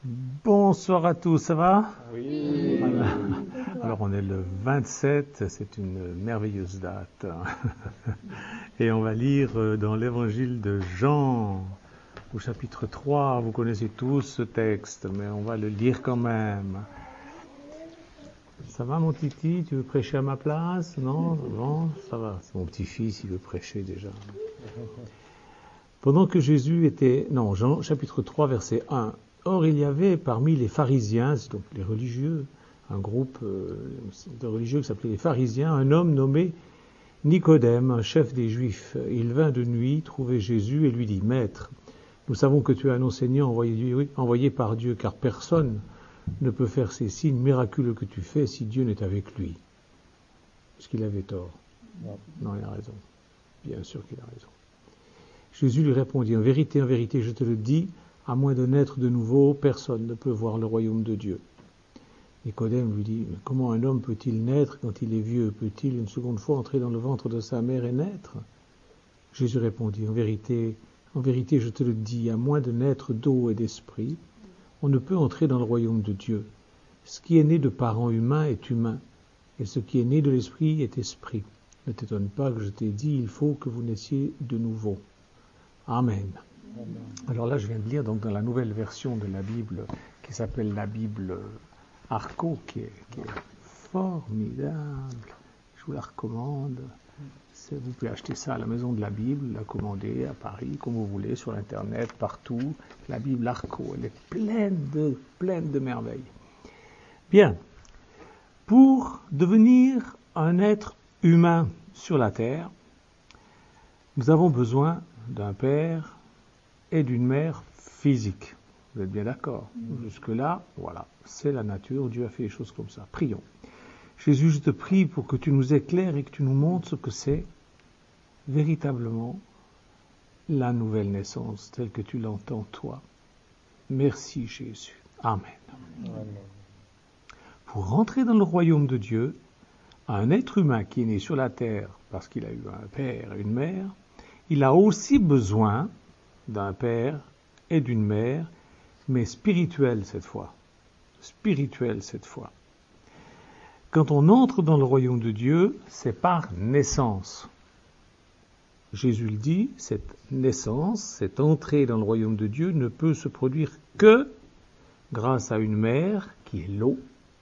Bonsoir à tous, ça va? Oui. Voilà. Alors on est le 27, c'est une merveilleuse date. Et on va lire dans l'évangile de Jean, au chapitre 3. Vous connaissez tous ce texte, mais on va le lire quand même. Ça va mon titi? Tu veux prêcher à ma place? Non? Non? Ça va. C'est mon petit-fils, il veut prêcher déjà. Pendant que Jésus était... Non, Jean chapitre 3, verset 1. Or, il y avait parmi les pharisiens, donc les religieux, un groupe de religieux qui s'appelait les pharisiens, un homme nommé Nicodème, un chef des Juifs. Il vint de nuit trouver Jésus et lui dit, « Maître, nous savons que tu es un enseignant envoyé par Dieu, car personne ne peut faire ces signes miraculeux que tu fais si Dieu n'est avec lui. » Est-ce qu'il avait tort? Non, il a raison. Bien sûr qu'il a raison. Jésus lui répondit, « En vérité, je te le dis, à moins de naître de nouveau, personne ne peut voir le royaume de Dieu. » Nicodème lui dit, « Mais comment un homme peut-il naître quand il est vieux? Peut-il une seconde fois entrer dans le ventre de sa mère et naître ?» Jésus répondit, « En vérité, je te le dis, à moins de naître d'eau et d'esprit, on ne peut entrer dans le royaume de Dieu. Ce qui est né de parents humains est humain, et ce qui est né de l'esprit est esprit. Ne t'étonne pas que je t'ai dit, il faut que vous naissiez de nouveau. » Amen. Alors là, je viens de lire donc dans la nouvelle version de la Bible, qui s'appelle la Bible Arco, qui est formidable. Je vous la recommande. Vous pouvez acheter ça à la maison de la Bible, la commander à Paris, comme vous voulez, sur Internet, partout. La Bible Arco, elle est pleine de merveilles. Bien. Pour devenir un être humain sur la terre, nous avons besoin d'un père et d'une mère physique. Vous êtes bien d'accord? Jusque-là, voilà, c'est la nature, Dieu a fait les choses comme ça. Prions. Jésus, je te prie pour que tu nous éclaires et que tu nous montres ce que c'est véritablement la nouvelle naissance, telle que tu l'entends toi. Merci Jésus. Amen. Amen. Pour rentrer dans le royaume de Dieu, un être humain qui est né sur la terre parce qu'il a eu un père et une mère, il a aussi besoin d'un père et d'une mère, mais spirituel cette fois. Spirituel cette fois. Quand on entre dans le royaume de Dieu, c'est par naissance. Jésus le dit, cette naissance, cette entrée dans le royaume de Dieu ne peut se produire que grâce à une mère qui est l'eau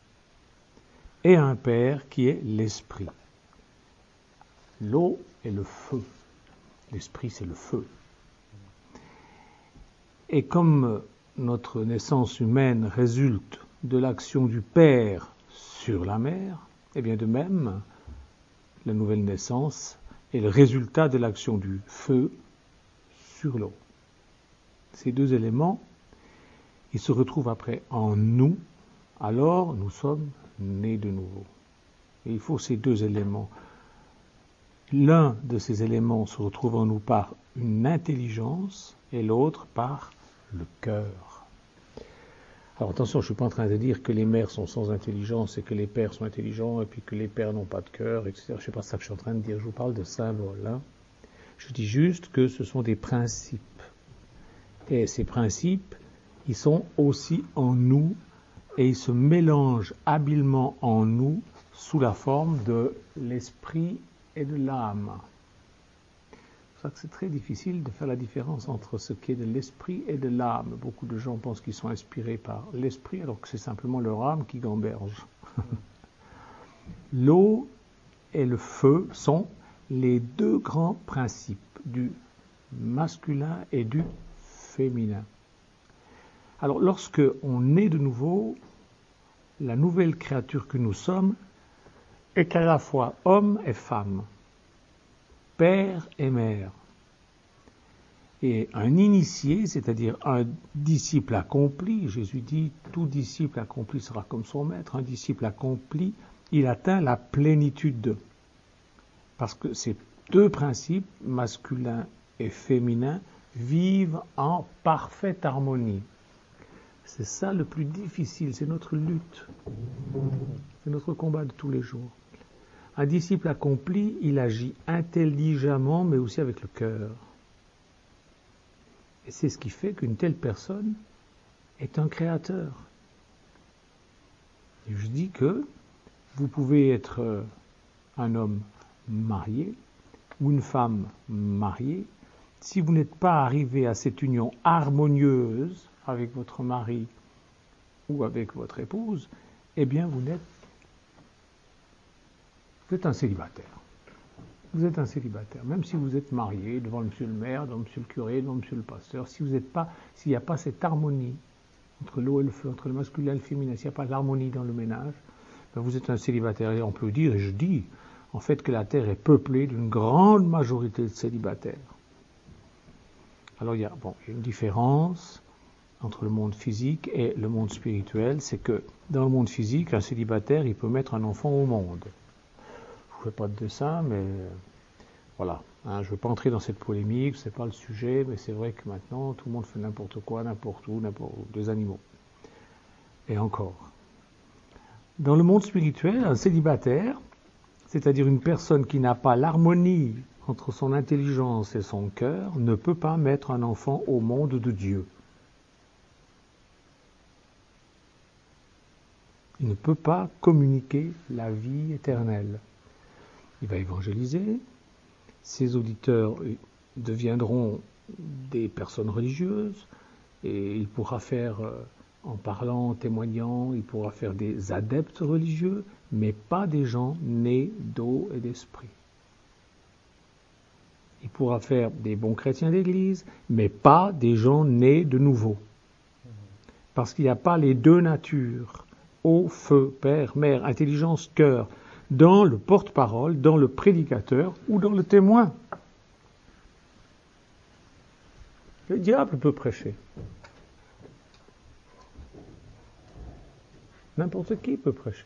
et un père qui est l'esprit. L'eau est le feu. L'esprit, c'est le feu. Et comme notre naissance humaine résulte de l'action du Père sur la mère, eh bien de même, la nouvelle naissance est le résultat de l'action du feu sur l'eau. Ces deux éléments, ils se retrouvent après en nous, alors nous sommes nés de nouveau. Et il faut ces deux éléments. L'un de ces éléments se retrouve en nous par une intelligence et l'autre par le cœur. Alors attention, je ne suis pas en train de dire que les mères sont sans intelligence et que les pères sont intelligents et puis que les pères n'ont pas de cœur, etc. Je ne sais pas ça que je suis en train de dire, je vous parle de symboles. Je dis juste que ce sont des principes. Et ces principes, ils sont aussi en nous et ils se mélangent habilement en nous sous la forme de l'esprit et de l'âme. C'est pour ça que c'est très difficile de faire la différence entre ce qui est de l'esprit et de l'âme. Beaucoup de gens pensent qu'ils sont inspirés par l'esprit alors que c'est simplement leur âme qui gamberge. L'eau et le feu sont les deux grands principes du masculin et du féminin. Alors lorsque on est de nouveau, la nouvelle créature que nous sommes est à la fois homme et femme, père et mère. Et un initié, c'est-à-dire un disciple accompli, Jésus dit, tout disciple accompli sera comme son maître, un disciple accompli, il atteint la plénitude. Parce que ces deux principes, masculin et féminin, vivent en parfaite harmonie. C'est ça le plus difficile, c'est notre lutte, c'est notre combat de tous les jours. Un disciple accompli, il agit intelligemment, mais aussi avec le cœur. Et c'est ce qui fait qu'une telle personne est un créateur. Et je dis que vous pouvez être un homme marié ou une femme mariée. Si vous n'êtes pas arrivé à cette union harmonieuse avec votre mari ou avec votre épouse, eh bien vous êtes un célibataire. Vous êtes un célibataire, même si vous êtes marié devant monsieur le maire, devant monsieur le curé, devant monsieur le pasteur, s'il n'y a pas cette harmonie entre l'eau et le feu, entre le masculin et le féminin, s'il n'y a pas d'harmonie dans le ménage, ben vous êtes un célibataire. Et on peut dire, et je dis, en fait, que la terre est peuplée d'une grande majorité de célibataires. Alors il y a une différence entre le monde physique et le monde spirituel, c'est que dans le monde physique, un célibataire, il peut mettre un enfant au monde. Je ne fais pas de dessin, mais voilà. Je ne veux pas entrer dans cette polémique, ce n'est pas le sujet, mais c'est vrai que maintenant, tout le monde fait n'importe quoi, n'importe où, des animaux. Et encore. Dans le monde spirituel, un célibataire, c'est-à-dire une personne qui n'a pas l'harmonie entre son intelligence et son cœur, ne peut pas mettre un enfant au monde de Dieu. Il ne peut pas communiquer la vie éternelle. Il va évangéliser, ses auditeurs deviendront des personnes religieuses, et il pourra faire, en parlant, en témoignant, il pourra faire des adeptes religieux, mais pas des gens nés d'eau et d'esprit. Il pourra faire des bons chrétiens d'église, mais pas des gens nés de nouveau. Parce qu'il n'y a pas les deux natures, eau, feu, père, mère, intelligence, cœur, dans le porte-parole, dans le prédicateur ou dans le témoin. Le diable peut prêcher. N'importe qui peut prêcher.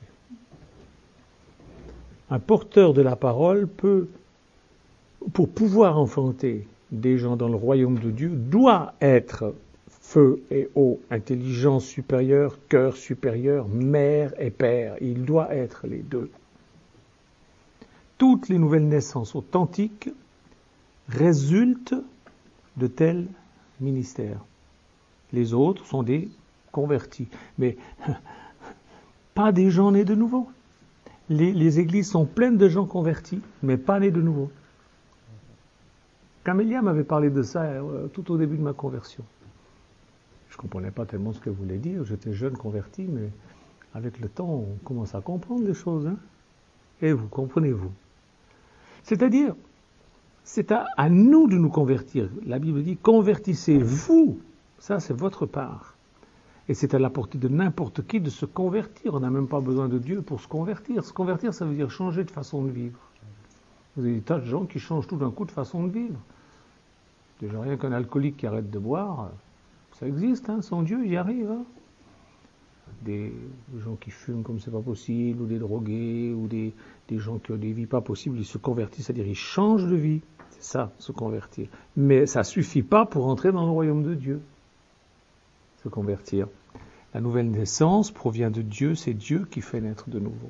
Un porteur de la parole peut, pour pouvoir enfanter des gens dans le royaume de Dieu, doit être feu et eau, intelligence supérieure, cœur supérieur, mère et père. Il doit être les deux. Toutes les nouvelles naissances authentiques résultent de tels ministères. Les autres sont des convertis, mais pas des gens nés de nouveau. Les églises sont pleines de gens convertis, mais pas nés de nouveau. Camélia m'avait parlé de ça tout au début de ma conversion. Je ne comprenais pas tellement ce qu'elle voulait dire. J'étais jeune converti, mais avec le temps, on commence à comprendre les choses. Hein. Et vous, comprenez-vous? C'est-à-dire, c'est à nous de nous convertir. La Bible dit, convertissez-vous. Ça, c'est votre part. Et c'est à la portée de n'importe qui de se convertir. On n'a même pas besoin de Dieu pour se convertir. Se convertir, ça veut dire changer de façon de vivre. Vous avez des tas de gens qui changent tout d'un coup de façon de vivre. Déjà, rien qu'un alcoolique qui arrête de boire, ça existe, hein, sans Dieu, il y arrive. Hein. Des gens qui fument comme c'est pas possible, ou des drogués, ou des gens qui ont des vies pas possibles, ils se convertissent, c'est-à-dire ils changent de vie. C'est ça, se convertir. Mais ça suffit pas pour entrer dans le royaume de Dieu. Se convertir. La nouvelle naissance provient de Dieu, c'est Dieu qui fait naître de nouveau.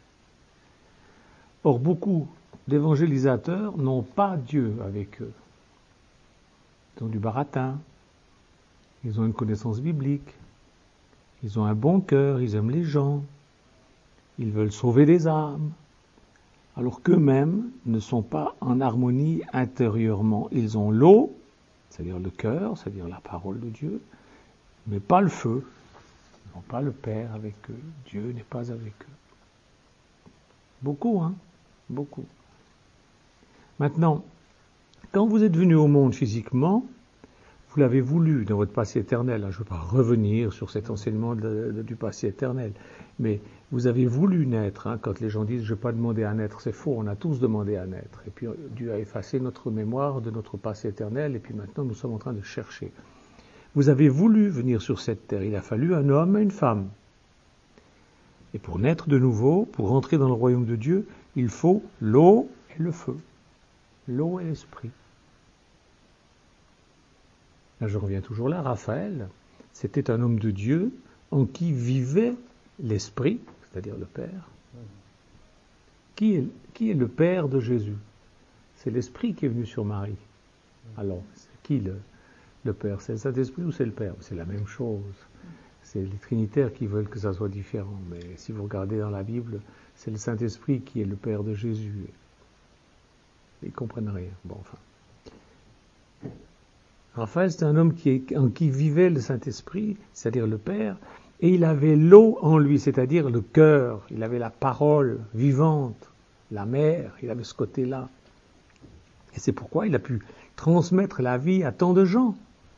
Or, beaucoup d'évangélisateurs n'ont pas Dieu avec eux. Ils ont du baratin, ils ont une connaissance biblique, ils ont un bon cœur, ils aiment les gens, ils veulent sauver des âmes, alors qu'eux-mêmes ne sont pas en harmonie intérieurement. Ils ont l'eau, c'est-à-dire le cœur, c'est-à-dire la parole de Dieu, mais pas le feu. Ils n'ont pas le Père avec eux, Dieu n'est pas avec eux. Beaucoup, hein? Beaucoup. Maintenant, quand vous êtes venu au monde physiquement, vous l'avez voulu dans votre passé éternel. Je ne veux pas revenir sur cet enseignement du passé éternel, mais vous avez voulu naître. Hein, quand les gens disent « je ne vais pas demander à naître », c'est faux, on a tous demandé à naître. Et puis Dieu a effacé notre mémoire de notre passé éternel, et puis maintenant nous sommes en train de chercher. Vous avez voulu venir sur cette terre, il a fallu un homme et une femme. Et pour naître de nouveau, pour entrer dans le royaume de Dieu, il faut l'eau et le feu, l'eau et l'esprit. Là, je reviens toujours là, Raphaël, c'était un homme de Dieu en qui vivait l'Esprit, c'est-à-dire le Père. Qui est le Père de Jésus? C'est l'Esprit qui est venu sur Marie. Alors, c'est qui le Père? C'est le Saint-Esprit ou c'est le Père? C'est la même chose. C'est les Trinitaires qui veulent que ça soit différent. Mais si vous regardez dans la Bible, c'est le Saint-Esprit qui est le Père de Jésus. Ils ne comprennent rien. Bon, enfin. Raphaël, c'est un homme en qui vivait le Saint-Esprit, c'est-à-dire le Père, et il avait l'eau en lui, c'est-à-dire le cœur. Il avait la parole vivante, la mer, il avait ce côté-là. Et c'est pourquoi il a pu transmettre la vie à tant de gens.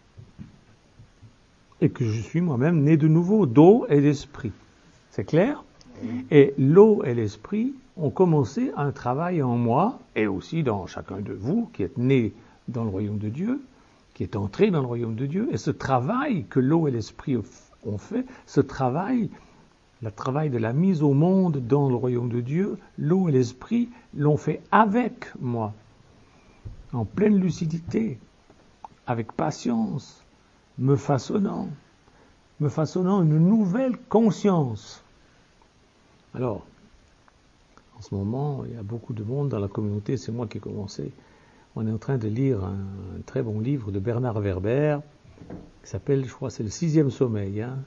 Et que je suis moi-même né de nouveau, d'eau et d'esprit. C'est clair? Et l'eau et l'esprit ont commencé un travail en moi, et aussi dans chacun de vous, qui êtes né dans le royaume de Dieu, qui est entré dans le royaume de Dieu. Et ce travail que l'eau et l'esprit ont fait, ce travail, le travail de la mise au monde dans le royaume de Dieu, l'eau et l'esprit l'ont fait avec moi, en pleine lucidité, avec patience, me façonnant une nouvelle conscience. Alors, en ce moment, il y a beaucoup de monde dans la communauté, c'est moi qui ai commencé. On est en train de lire un très bon livre de Bernard Werber, qui s'appelle, je crois, c'est le 6e sommeil. Hein.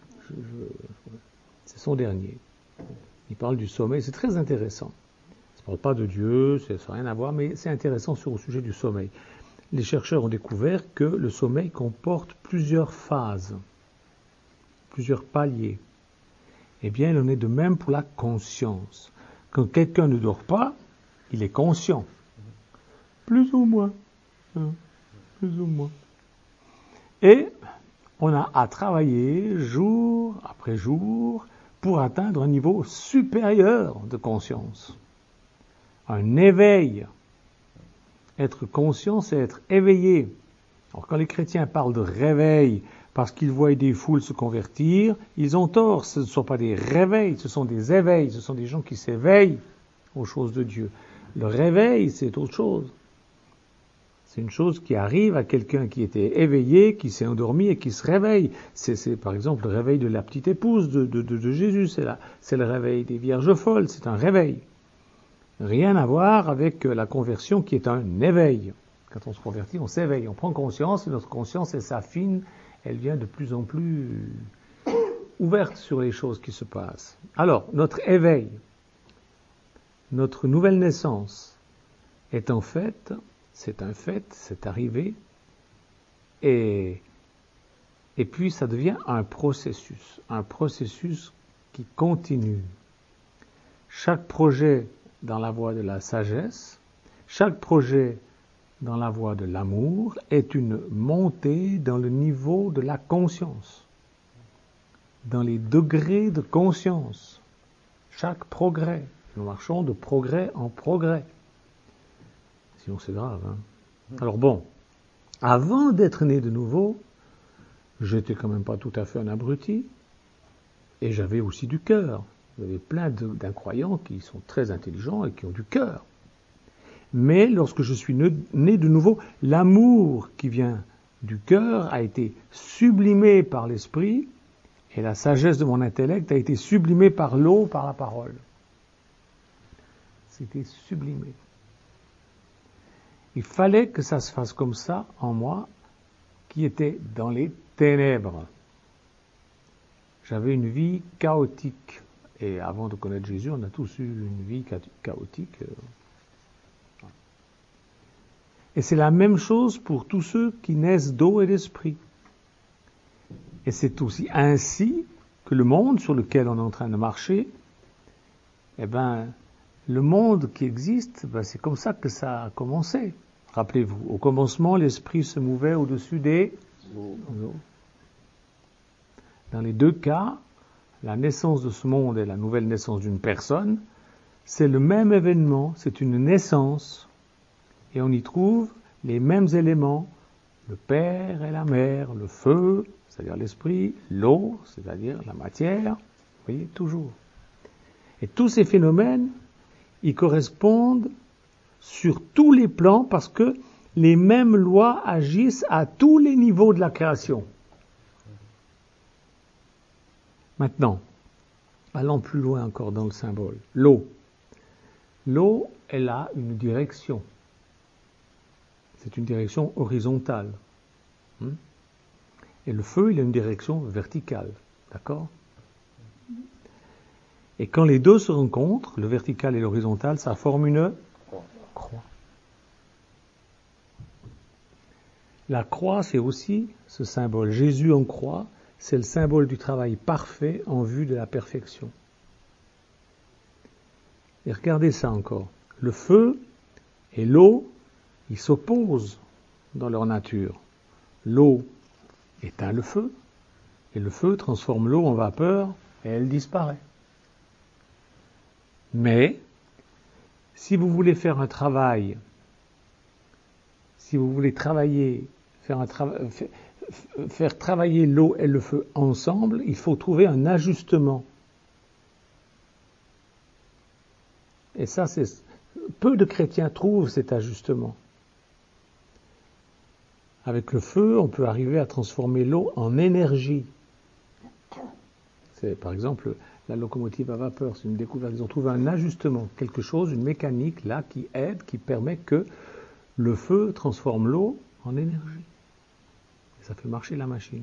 C'est son dernier. Il parle du sommeil, c'est très intéressant. Ça ne parle pas de Dieu, ça n'a rien à voir, mais c'est intéressant sur le sujet du sommeil. Les chercheurs ont découvert que le sommeil comporte plusieurs phases, plusieurs paliers. Eh bien, il en est de même pour la conscience. Quand quelqu'un ne dort pas, il est conscient. Plus ou moins. Plus ou moins. Et on a à travailler jour après jour pour atteindre un niveau supérieur de conscience. Un éveil. Être conscient, c'est être éveillé. Alors quand les chrétiens parlent de réveil parce qu'ils voient des foules se convertir, ils ont tort. Ce ne sont pas des réveils, ce sont des éveils. Ce sont des gens qui s'éveillent aux choses de Dieu. Le réveil, c'est autre chose. C'est une chose qui arrive à quelqu'un qui était éveillé, qui s'est endormi et qui se réveille. C'est par exemple le réveil de la petite épouse de Jésus. C'est le réveil des vierges folles. C'est un réveil. Rien à voir avec la conversion qui est un éveil. Quand on se convertit, on s'éveille, on prend conscience, et notre conscience, elle s'affine, elle devient de plus en plus ouverte sur les choses qui se passent. Alors, notre éveil, notre nouvelle naissance, est en fait, c'est un fait, c'est arrivé, et puis ça devient un processus qui continue. Chaque projet dans la voie de la sagesse, chaque projet dans la voie de l'amour est une montée dans le niveau de la conscience, dans les degrés de conscience. Chaque progrès, nous marchons de progrès en progrès. Sinon c'est grave. Hein. Alors bon, avant d'être né de nouveau, j'étais quand même pas tout à fait un abruti, et j'avais aussi du cœur. Vous avez plein d'incroyants qui sont très intelligents et qui ont du cœur. Mais lorsque je suis né de nouveau, l'amour qui vient du cœur a été sublimé par l'esprit et la sagesse de mon intellect a été sublimée par l'eau, par la parole. C'était sublimé. Il fallait que ça se fasse comme ça en moi, qui était dans les ténèbres. J'avais une vie chaotique. Et avant de connaître Jésus, on a tous eu une vie chaotique. Et c'est la même chose pour tous ceux qui naissent d'eau et d'esprit. Et c'est aussi ainsi que le monde sur lequel on est en train de marcher, eh ben, le monde qui existe, ben, c'est comme ça que ça a commencé. Rappelez-vous, au commencement, l'esprit se mouvait au-dessus des eaux. Dans les deux cas, la naissance de ce monde et la nouvelle naissance d'une personne, c'est le même événement, c'est une naissance, et on y trouve les mêmes éléments, le père et la mère, le feu, c'est-à-dire l'esprit, l'eau, c'est-à-dire la matière, vous voyez, toujours. Et tous ces phénomènes, ils correspondent sur tous les plans parce que les mêmes lois agissent à tous les niveaux de la création. Maintenant, allons plus loin encore dans le symbole. L'eau. L'eau, elle a une direction. C'est une direction horizontale. Et le feu, il a une direction verticale. D'accord ? Et quand les deux se rencontrent, le vertical et l'horizontal, ça forme une croix. La croix, c'est aussi ce symbole. Jésus en croix, c'est le symbole du travail parfait en vue de la perfection. Et regardez ça encore. Le feu et l'eau, ils s'opposent dans leur nature. L'eau éteint le feu, et le feu transforme l'eau en vapeur, et elle disparaît. Mais, si vous voulez faire un travail, si vous voulez travailler, faire travailler l'eau et le feu ensemble, il faut trouver un ajustement. Et ça, peu de chrétiens trouvent cet ajustement. Avec le feu, on peut arriver à transformer l'eau en énergie. C'est par exemple la locomotive à vapeur, c'est une découverte. Ils ont trouvé un ajustement, quelque chose, une mécanique là qui aide, qui permet que le feu transforme l'eau en énergie. Et ça fait marcher la machine.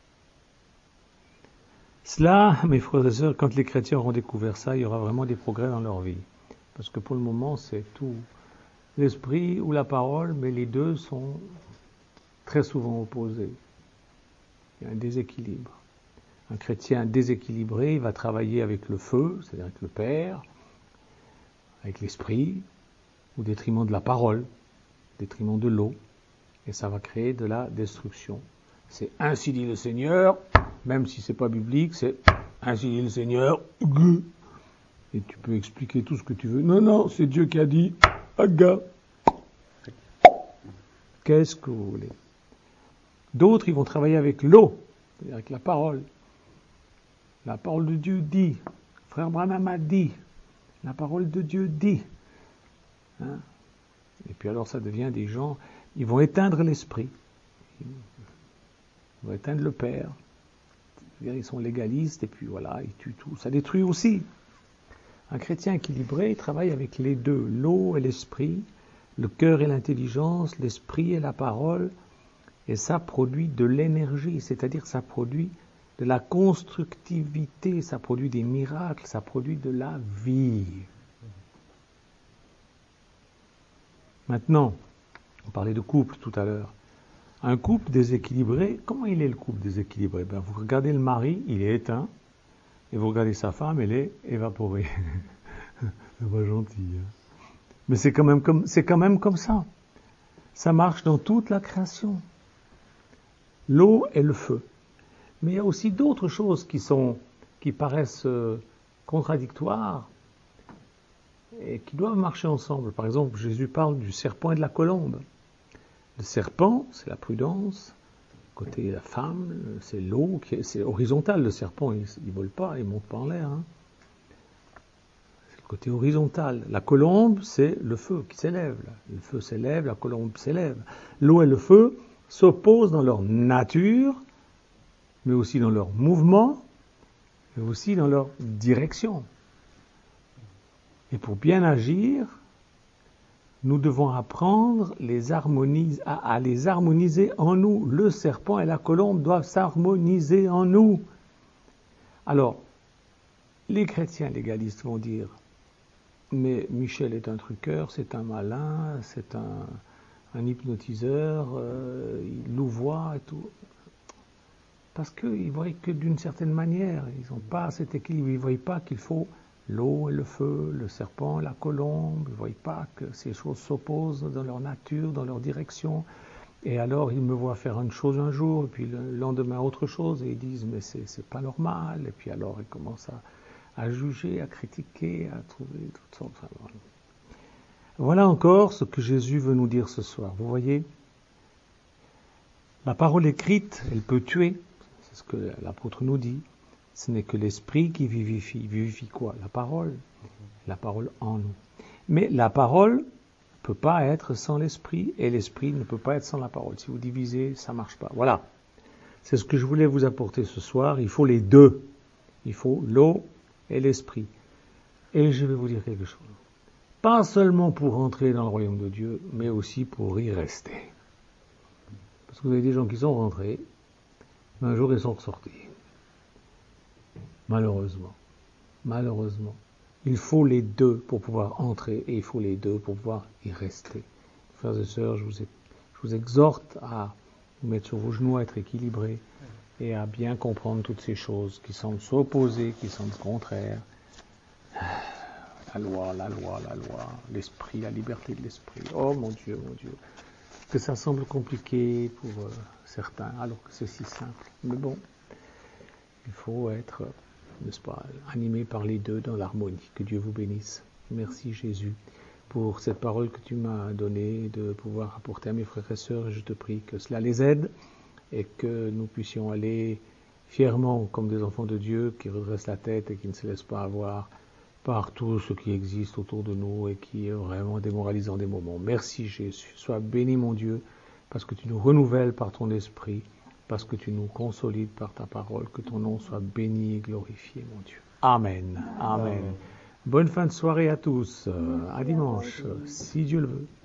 Cela, mes frères et sœurs, quand les chrétiens auront découvert ça, il y aura vraiment des progrès dans leur vie. Parce que pour le moment, c'est tout l'esprit ou la parole, mais les deux sont très souvent opposés. Il y a un déséquilibre. Un chrétien déséquilibré, il va travailler avec le feu, c'est-à-dire avec le Père, avec l'esprit, au détriment de la parole, au détriment de l'eau, et ça va créer de la destruction. C'est ainsi dit le Seigneur, même si c'est pas biblique, c'est ainsi dit le Seigneur, et tu peux expliquer tout ce que tu veux. Non, c'est Dieu qui a dit, aga. Qu'est-ce que vous voulez? D'autres, ils vont travailler avec l'eau, c'est-à-dire avec la parole. La parole de Dieu dit, frère Branham a dit, la parole de Dieu dit. Hein? Et puis alors ça devient des gens, ils vont éteindre l'esprit, ils vont éteindre le Père, ils sont légalistes et puis voilà, ils tuent tout, ça détruit aussi. Un chrétien équilibré, il travaille avec les deux, l'eau et l'esprit, le cœur et l'intelligence, l'esprit et la parole, et ça produit de l'énergie, c'est-à-dire ça produit de la constructivité, ça produit des miracles, ça produit de la vie. Maintenant, on parlait de couple tout à l'heure. Un couple déséquilibré, comment il est le couple déséquilibré? Vous regardez le mari, il est éteint, et vous regardez sa femme, elle est évaporée. C'est pas gentil. Hein? Mais c'est quand même comme ça. Ça marche dans toute la création. L'eau et le feu. Mais il y a aussi d'autres choses qui paraissent contradictoires et qui doivent marcher ensemble. Par exemple, Jésus parle du serpent et de la colombe. Le serpent, c'est la prudence. Côté la femme, c'est l'eau, c'est horizontal. Le serpent, il ne vole pas, il ne monte pas en l'air. Hein. C'est le côté horizontal. La colombe, c'est le feu qui s'élève. Le feu s'élève, la colombe s'élève. L'eau et le feu s'opposent dans leur nature, mais aussi dans leur mouvement, mais aussi dans leur direction. Et pour bien agir, nous devons apprendre à les harmoniser en nous. Le serpent et la colombe doivent s'harmoniser en nous. Alors, les chrétiens légalistes vont dire, mais Michel est un truqueur, c'est un malin, c'est un hypnotiseur, il louvoie et tout. Parce qu'ils voient que d'une certaine manière, ils n'ont pas cet équilibre, ils ne voient pas qu'il faut l'eau et le feu, le serpent et la colombe, ils ne voient pas que ces choses s'opposent dans leur nature, dans leur direction, et alors ils me voient faire une chose un jour, et puis le lendemain autre chose, et ils disent mais c'est pas normal, et puis alors ils commencent à juger, à critiquer, à trouver toutes sortes. Voilà encore ce que Jésus veut nous dire ce soir, vous voyez, la parole écrite, elle peut tuer, c'est ce que l'apôtre nous dit. Ce n'est que l'esprit qui vivifie. Vivifie quoi? La parole en nous. Mais la parole ne peut pas être sans l'esprit, et l'esprit ne peut pas être sans la parole. Si vous divisez, ça ne marche pas. Voilà. C'est ce que je voulais vous apporter ce soir. Il faut les deux. Il faut l'eau et l'esprit. Et je vais vous dire quelque chose. Pas seulement pour entrer dans le royaume de Dieu, mais aussi pour y rester. Parce que vous avez des gens qui sont rentrés, Un jour, ils sont ressortis. Malheureusement. Il faut les deux pour pouvoir entrer et il faut les deux pour pouvoir y rester. Frères et sœurs, je vous exhorte à vous mettre sur vos genoux, à être équilibrés et à bien comprendre toutes ces choses qui semblent s'opposer, qui semblent contraires. La loi, l'esprit, la liberté de l'esprit. Oh mon Dieu. Que ça semble compliqué pour certains, alors que c'est si simple. Mais bon, il faut être, n'est-ce pas, animé par les deux dans l'harmonie. Que Dieu vous bénisse. Merci Jésus pour cette parole que tu m'as donnée, de pouvoir apporter à mes frères et sœurs. Et je te prie que cela les aide et que nous puissions aller fièrement comme des enfants de Dieu qui redressent la tête et qui ne se laissent pas avoir par tout ce qui existe autour de nous et qui est vraiment démoralisant des moments. Merci Jésus. Sois béni mon Dieu, parce que tu nous renouvelles par ton esprit, parce que tu nous consolides par ta parole. Que ton nom soit béni et glorifié mon Dieu. Amen. Bonne fin de soirée à tous. À dimanche, si Dieu le veut.